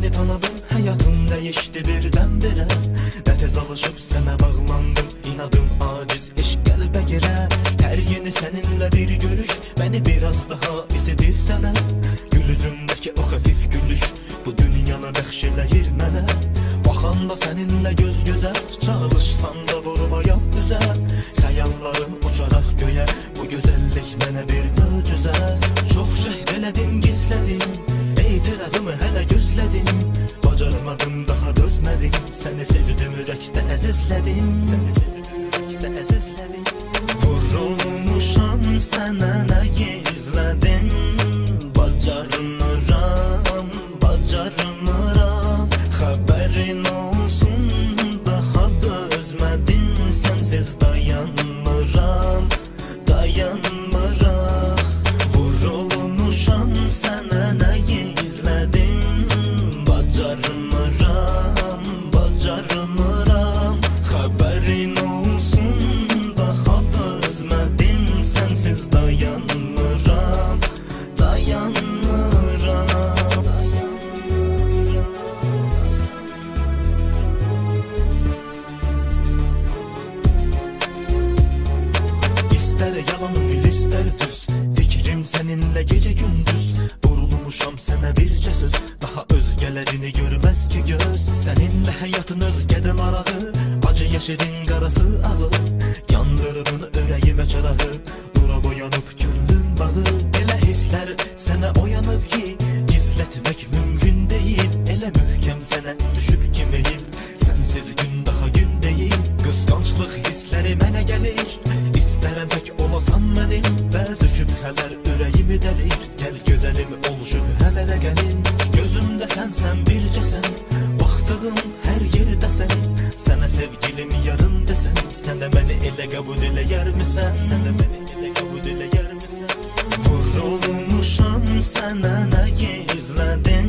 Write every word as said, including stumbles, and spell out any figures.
seni tanıdım, hayatım değişti birden-birə. Nə tez alışıb sənə bağlandım, inadım aciz eşq qəlbə girə. Hər yeni səninlə bir görüş məni biraz daha isidir sənə. Gül üzündəki o xəfif gülüş bu dünyanı bəxş eləyir mənə. Baxanda səninlə göz gözə, çalışsan da vurub ayaq düzə. Xəyallarım uçaraq göyə, bu gözəllik mənə bir möcüzə. Çox şəhd elədim, gizlədim, etirazımı hələ gözlədim. Bacarmadım, daha dözmədim, səni sevdim, ürəkdə əzizlədim. Səni sevdim, ürəkdə əzizlədim. Vurulmuşam sənə, nə gizlədim. Bacarmıram, bacarmıram. Xəbərin olsun, daha dözmədim. Sənsiz dayanmıram, dayanmıram. Vurulmuşam sənə, nə gizlədim. Bacarmıram, bacarmıram. Xəbərin olsun, daha dözmədim. Sənsiz dayanmıram, dayanmıram. İstər yalan bil, istər düz, fikrim səninlə gecə gündüz. Vurulmuşam sənə bircə söz, daha özgələrini görməz ki göz. Səninlə həyatın öz qədəm arağı, acı yaşadın qarası ağı. Yandırdın ürəyimə çarağı, nura boyanıb könlüm bağı. Elə hisslər sənə oyanıb ki, gizlətmək mümkün deyil. Elə möhkəm sənə düşüb kiməyim, sənsiz gün daha gün deyil. Qısqanclıq hissləri mənə gəlir, İstərəm tək olasan mənim. Bəzi şübhələr ürəyimi dəlir, gəl gözəlim ol şübhələrə gəlin. Gözümdə sənsən, bircəsən, baxdığım hər yerdəsən. Sənə sevgilim yarım desən, sənə məni elə qəbul eləyərmisən? Sənə məni elə qəbul eləyərmisən? Vurulmuşam sənə, nə gizlədim.